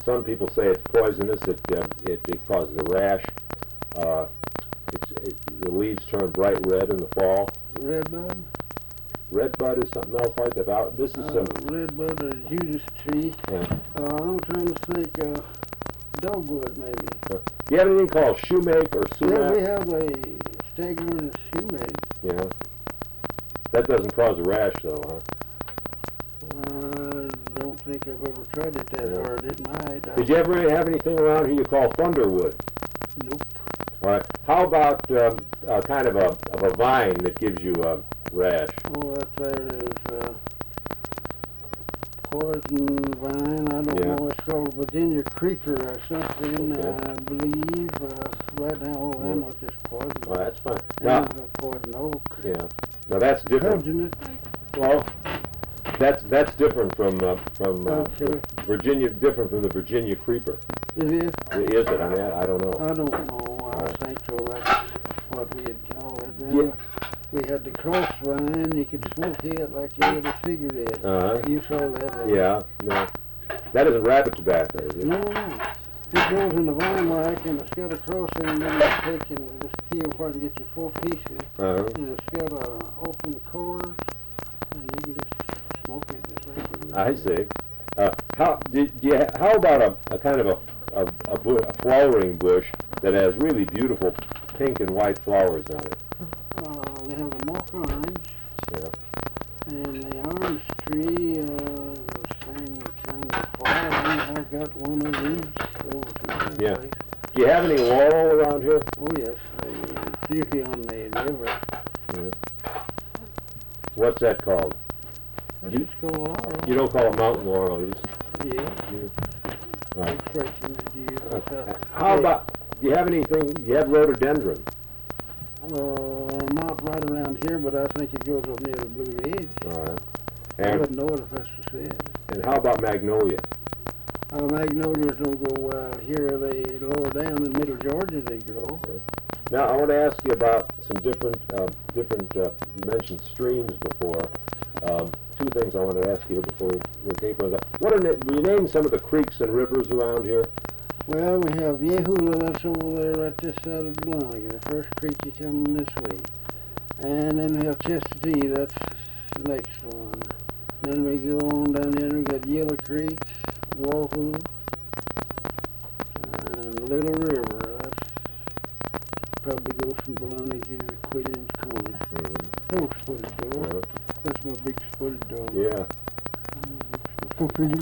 some people say it's poisonous. It causes a rash. The leaves turn bright red in the fall. Redbud? Redbud is something else like that. This is some... Redbud or Judas tree. Yeah. I'm trying to think, dogwood maybe. Do you have anything called shoemake or sumac? Yeah, we have a stagger and a shoemake. Yeah. That doesn't cause a rash though, huh? I don't think I've ever tried it that hard. It might. Did you ever have anything around here you call thunderwood? Nope. All right. How about kind of a vine that gives you a rash? Oh, that there is poison vine. I don't know. It's called Virginia creeper or something. Okay. I believe. Right now, all I know is just poison. Oh, that's fine. Now, Now, poison oak. yeah. Now that's different. Belgian it. Well, that's different from Okay. Virginia. Different from the Virginia creeper. It is? Is it? I mean, I don't know. I don't know. I think so. That's what we had called it. Then Yeah. we had the cross vine. You could smoke it like you would a cigarette. Uh-huh. You saw that? Yeah. No. That isn't rabbit tobacco, is it? No, no. It goes in the vine like, and it's got a cross in it, and you take and just peel apart and get your 4 pieces. Uh-huh. And it's got a open core, and you can just smoke it just like you would. I see. How about a kind of a flowering bush that has really beautiful pink and white flowers on it? We have the mock orange, Yeah. and the orange tree, the same kind of flowering. I've got one of each over to my Yeah. place. Do you have any laurel around here? Oh yes, it's usually on the river. Yeah. What's that called? You- Just go laurel. You don't call it mountain laurel, you just... Yeah. Right. Expression that you use. How about, do you have anything, do you have rhododendron? Not right around here, but I think it goes up near the Blue Ridge. All right. I And, wouldn't know it if that's the same. and how about magnolia? Magnolias don't grow out here. They lower down in middle Georgia they grow. Now, I want to ask you about some different, you mentioned streams before. Two things I want to ask you before we taper on that. Will you name some of the creeks and rivers around here? Well, we have Yehula, that's over there right this side of Blanc, the first creek you come this way. And then we have Chestatee, that's the next one. Then we go on down there, we got Yellow Creek, Wahoo, and Little River, that's probably goes from Bologna to Quitten's Corner. Oh, spotted dog. Yeah. That's my big spotted dog. Yeah. Felix,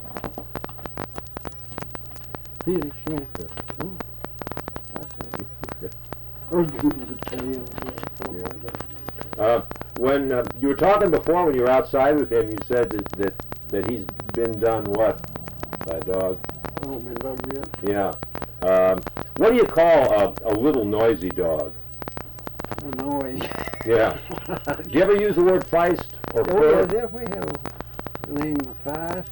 Felix, come here. Yeah. Oh, that's it. Oh, give me the tail. When you were talking before, when you were outside with him, you said that he's been done what by a dog? Oh, been dog yet? Yeah. What do you call a little noisy dog? Annoying. Yeah. Do you ever use the word feist or Oh, yeah, purr? we have a name of Feist,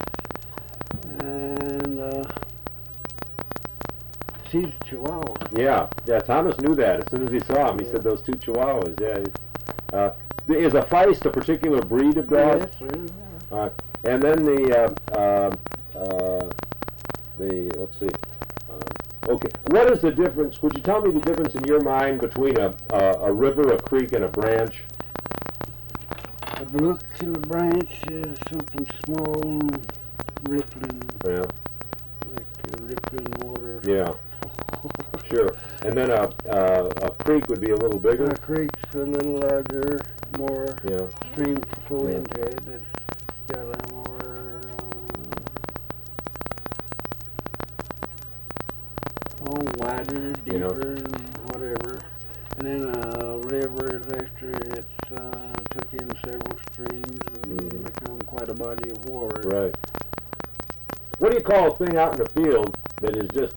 and she's a Chihuahua. Yeah. Yeah. Thomas knew that as soon as he saw him. He said those two chihuahuas. Yeah. Is a feist a particular breed of dog? Yes, sir. And then let's see. Okay, what is the difference? Would you tell me the difference in your mind between a river, a creek, and a branch? A brook and a branch is something small and rippling, Yeah. like rippling water. Yeah. Sure. And then a creek would be a little bigger. A creek's a little larger, more Yeah. stream flow Yeah. into it. It's got a more wider, deeper, and whatever. And then a river is after it's took in several streams and become quite a body of water. Right. What do you call a thing out in the field that is just